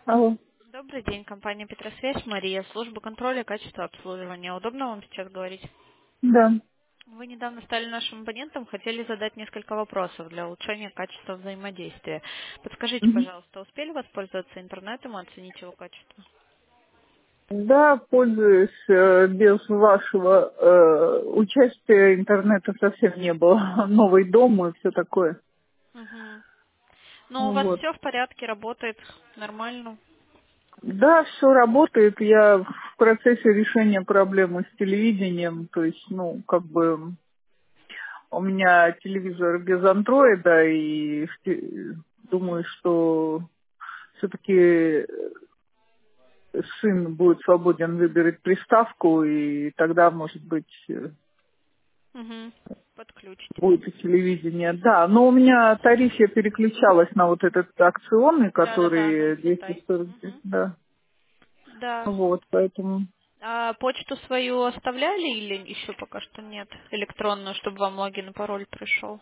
Алло. Добрый день, компания Петросвязь, Мария, служба контроля качества обслуживания. Удобно вам сейчас говорить? Да. Вы недавно стали нашим абонентом, хотели задать несколько вопросов для улучшения качества взаимодействия. Подскажите, Мгм. пожалуйста, успели воспользоваться интернетом и оценить его качество? Да, пользуюсь, без вашего участия интернета совсем не было. Новый дом и все такое. Угу. Ну, у вас Вот. все в порядке, работает нормально? Да, все работает. Я в процессе решения проблемы с телевидением. То есть, ну, как бы у меня телевизор без андроида, и думаю, Угу. что все-таки сын будет свободен выбирать приставку, и тогда, может быть, Угу. Подключите. будет и телевидение. Да, но у меня тариф я переключалась на вот этот акционный, Да-да-да, на который Инфотай. 240, Угу. да. Да. Вот, поэтому... А почту свою оставляли или еще пока что нет? Электронную, чтобы вам логин и пароль пришел?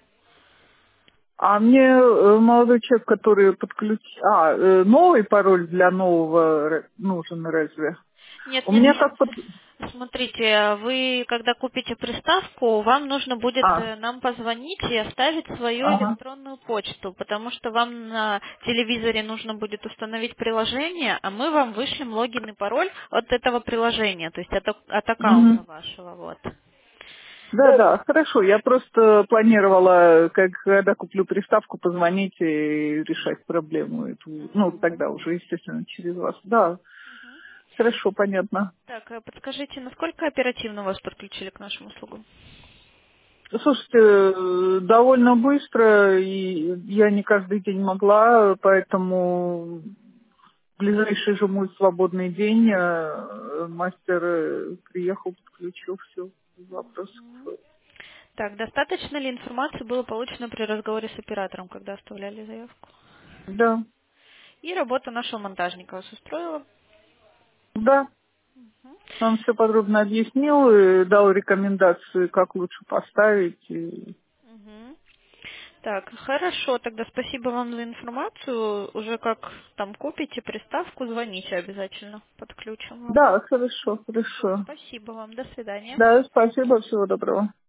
А мне молодой человек, который подключил... новый пароль для нового нужен разве? Нет, У нет, меня нет. как под... Смотрите, вы, когда купите приставку, вам нужно будет А, нам позвонить и оставить свою ага. электронную почту, потому что вам на телевизоре нужно будет установить приложение, а мы вам вышлем логин и пароль от этого приложения, то есть от аккаунта Мгм. вашего, вот. Да, да, хорошо. Я просто планировала, как когда куплю приставку, позвонить и решать проблему эту. Ну, тогда уже, естественно, через вас. Да, хорошо, понятно. Так, подскажите, насколько оперативно вас подключили к нашим услугам? Слушайте, довольно быстро, и я не каждый день могла, поэтому в ближайший же мой свободный день мастер приехал, подключил все, без вопросов. Так, достаточно ли информации было получено при разговоре с оператором, когда оставляли заявку? Да, И работа нашего монтажника вас устроила? да, он все подробно объяснил и дал рекомендации, как лучше поставить. Мгм. Так, хорошо, тогда спасибо вам за информацию. Уже как там купите приставку, звоните обязательно, подключим вам. Да, хорошо, Все, хорошо. спасибо вам, до свидания. Да, спасибо, всего доброго.